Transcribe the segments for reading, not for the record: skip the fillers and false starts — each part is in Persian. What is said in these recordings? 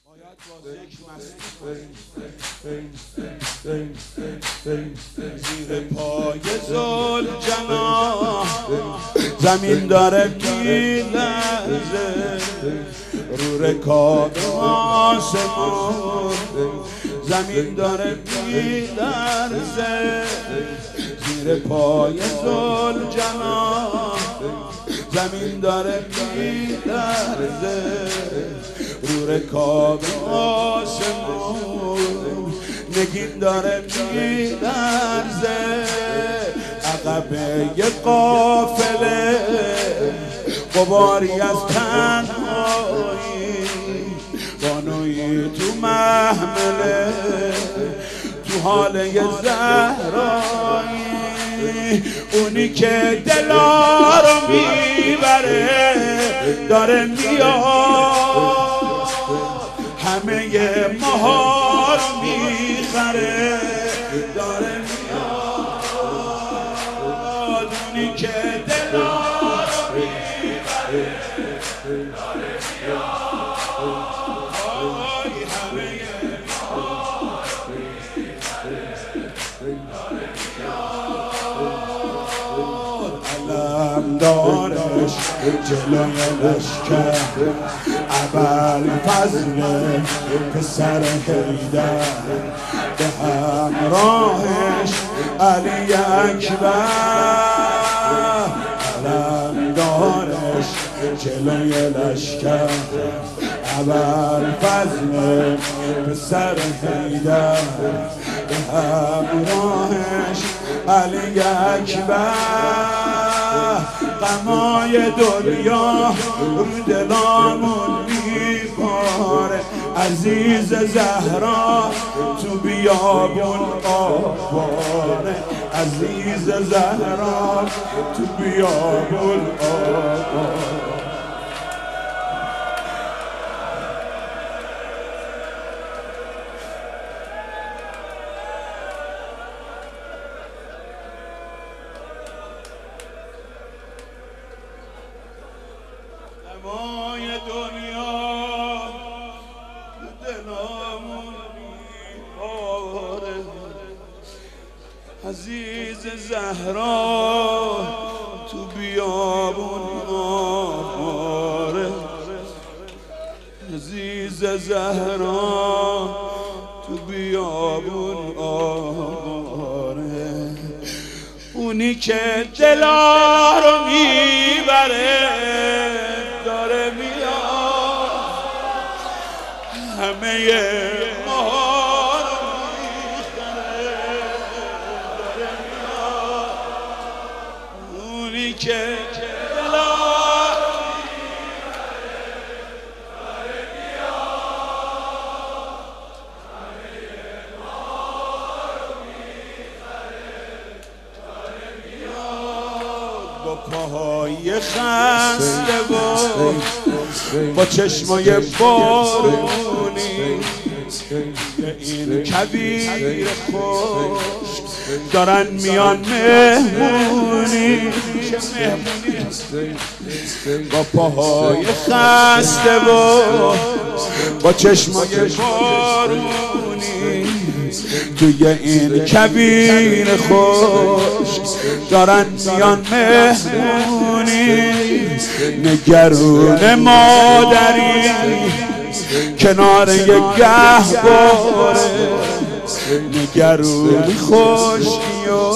زیر پای ذوالجلال زمین داره میلرزه، رو رکاب آسمان زمین داره میلرزه. زیر پای ذوالجلال زمین داره میلرزه، رو رکاب آسمان نگین داره میلرزه. عقبه یه قافله غباری از تنهایی، بانویی تو محمله تو حال یه زهرایی. اونی که دلا رو میبره داره میاد، همه ماها رو میخره داره میاد. اونی که دلا رو میبره داره میاد، همه ماها رو میخره داره میاد. علم دارش جلوی لشکر ابوالفضل پسر حیدر، به همراهش علی اکبر. علم دارش جلوی لشکر ابوالفضل پسر حیدر، به همراهش علی اکبر. غمای دنیا رو دلامون میباره، عزیز زهرا تو بیابون آواره، عزیز زهرا تو بیابون آواره. غمای دنیا دلامون میباره، عزیز زهرا تو بیابون آواره، عزیز زهرا تو بیابون آواره. اونی که دلا رو میبره داره میاد، همه ماها رو میخره داره میاد. اونی که دلا رو میبره داره میاد، همه ماها رو میخره داره میاد. با پاهای خسته با چشمای بارونی این کویر خشک دارن میان مهمونی، با پاهای خسته با چشمای بارونی توی این کویر خشک دارن میان مهمونی. نگرون مادری کنار یک گهواره، نگرونی خشکی و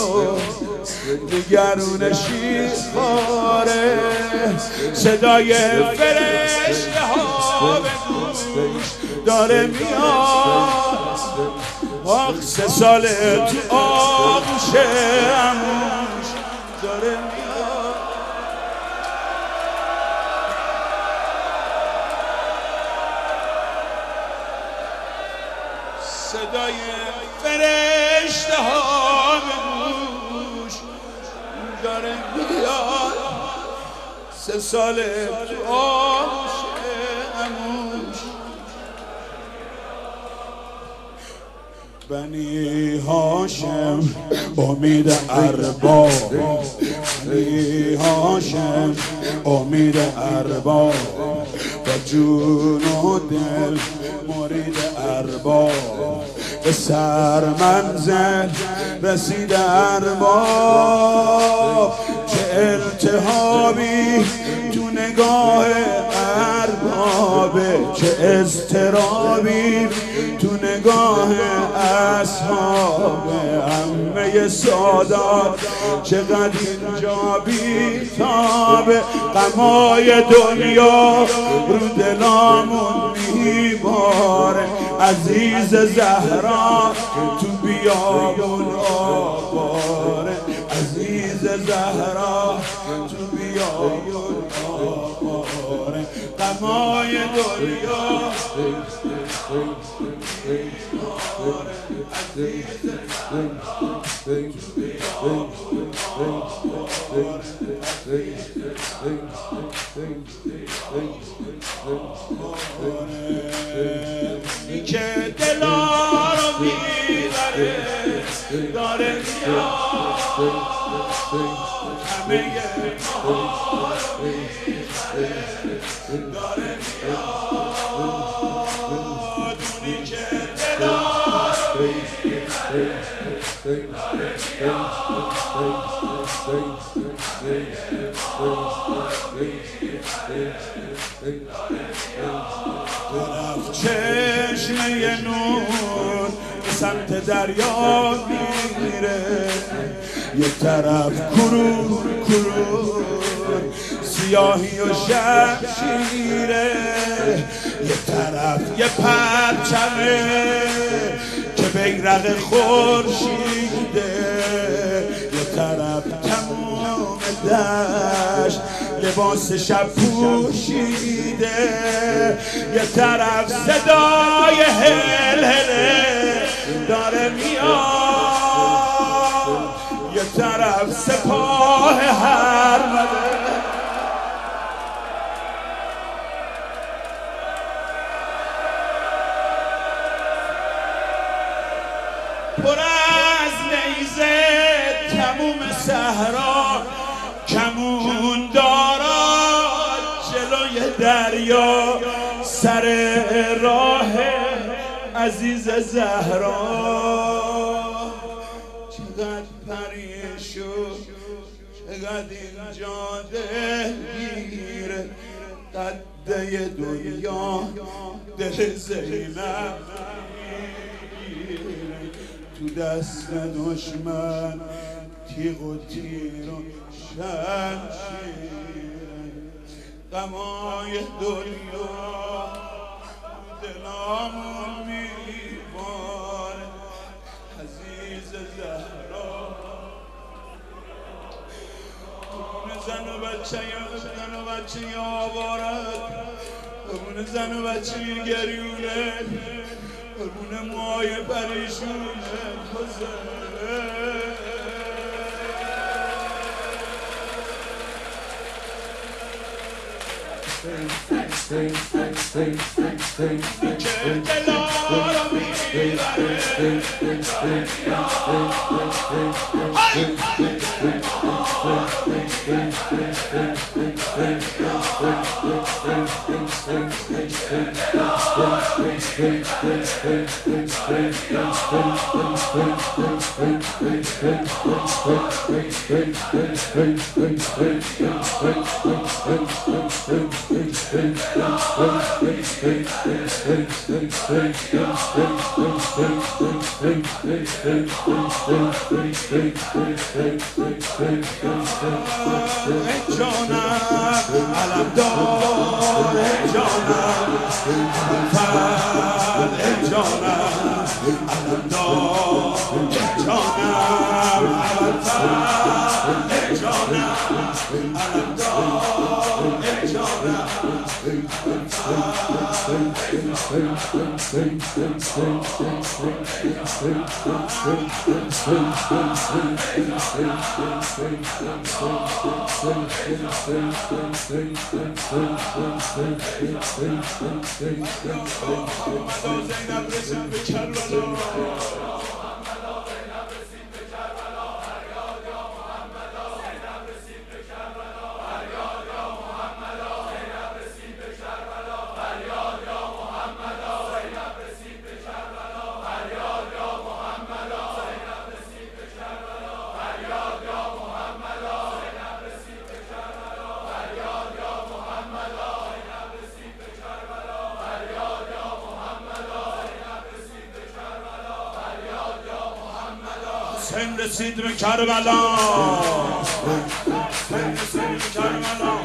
نگرون شیرخواره. صدای فرشته ها به گوش داره میاد، آخ 3 ساله تو آغوش عموش داره میاد. صدای فرشته ها به گوش داره میاد، 3 ساله تو آغوش عموش. بنی هاشم امید ارباب، بنی هاشم امید ارباب، با جون و دل مرید ارباب، به سر منزل رسید ارباب. چه التهابی تو نگاه اربابه، چه اضطرابی تو نگاه اصحابه. همه سادات چقدر اینجا بیتابه، غمای دنیا رو دلامون میباره. عزیز زهرا تو بیابون آواره، عزیز زهرا تو بیابون آواره. غمای دنیا که دلا رو میبره داره همه ما رو میبره داره دونی که دلا رو میبره چشمه نور به سمت دریا میره، یه طرف کرور کرور سیاهی و شمشیره، یه طرف یه پرچمه که بیرق خورشیده، یه طرف تمام دشت لباس شب پوشیده، یه طرف صدای هلهله داره میاد، یه طرف سپاه هرمله. پر از نیزه تموم صحرا کمون دارد جلوی دریا، سر راه عزیز زهرا. چقدر پریشو چقدر اینجا دلگیره، قده دنیا دل زینب تو دست دشمن تیغ و تیر و شمشیر. غمای دنیا دلامون میباره، عزیز زهرا. قربون زن و بچه آوارد، قربون زن و بچه گریونه، قربون مای پریشونه جانم علم دار، جانم فر، جانم علم دار، جانم علم فر، جانم علم دار، جانم حسین رسید به کربلا، حسین رسید به کربلا.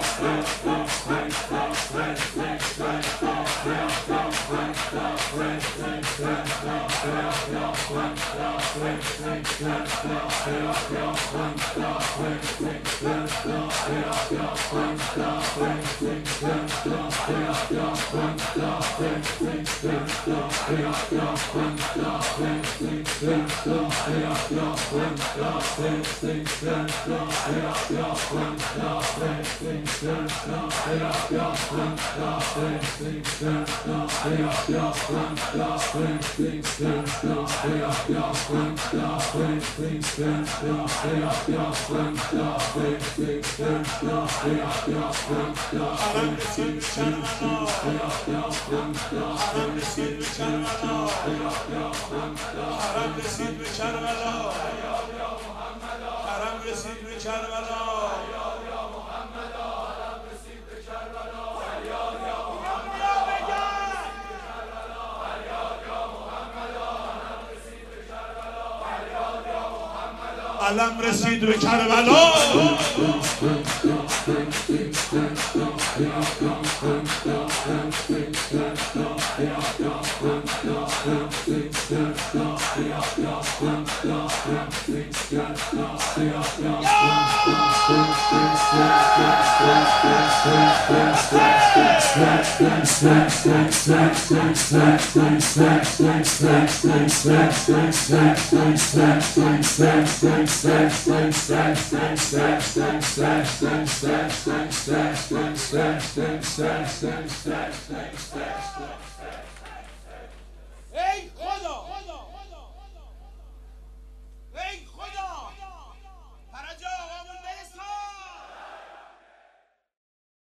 علم رسید به کربلا.